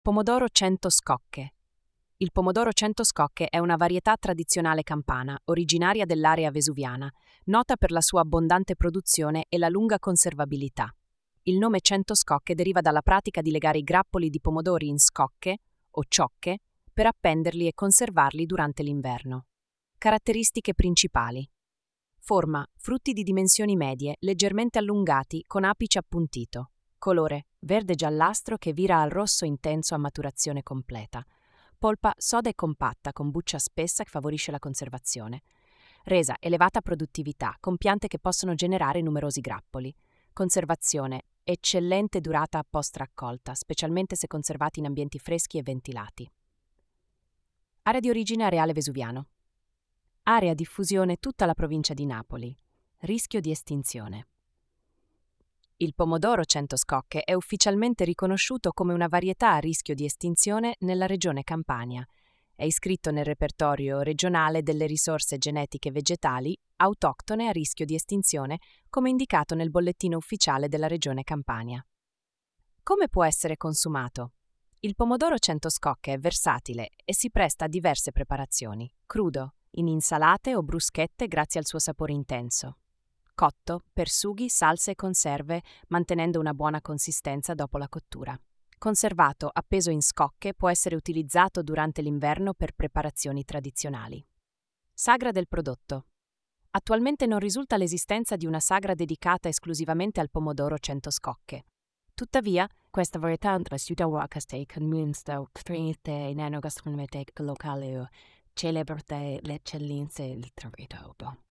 Pomodoro 100 scocche. Il pomodoro 100 scocche è una varietà tradizionale campana, originaria dell'area vesuviana, nota per la sua abbondante produzione e la lunga conservabilità. Il nome 100 scocche deriva dalla pratica di legare i grappoli di pomodori in scocche o ciocche per appenderli e conservarli durante l'inverno. Caratteristiche principali. Forma: frutti di dimensioni medie, leggermente allungati, con apice appuntito. Colore: verde giallastro che vira al rosso intenso a maturazione completa. Polpa soda e compatta, con buccia spessa che favorisce la conservazione. Resa: elevata produttività, con piante che possono generare numerosi grappoli. Conservazione: eccellente durata post raccolta, specialmente se conservati in ambienti freschi e ventilati. Area di origine: areale vesuviano. Area diffusione: tutta la provincia di Napoli. Rischio di estinzione. Il pomodoro 100 scocche è ufficialmente riconosciuto come una varietà a rischio di estinzione nella regione Campania. È iscritto nel repertorio regionale delle risorse genetiche vegetali autoctone a rischio di estinzione, come indicato nel bollettino ufficiale della regione Campania. Come può essere consumato? Il pomodoro 100 scocche è versatile e si presta a diverse preparazioni: crudo, in insalate o bruschette grazie al suo sapore intenso; cotto, per sughi, salse e conserve, mantenendo una buona consistenza dopo la cottura; conservato, appeso in scocche, può essere utilizzato durante l'inverno per preparazioni tradizionali. Sagra del prodotto. Attualmente non risulta l'esistenza di una sagra dedicata esclusivamente al pomodoro 100 scocche. Tuttavia, questa varietà trasciuta Wakastei convince in enogastronomia locale celebrate l'eccellenza del territorio.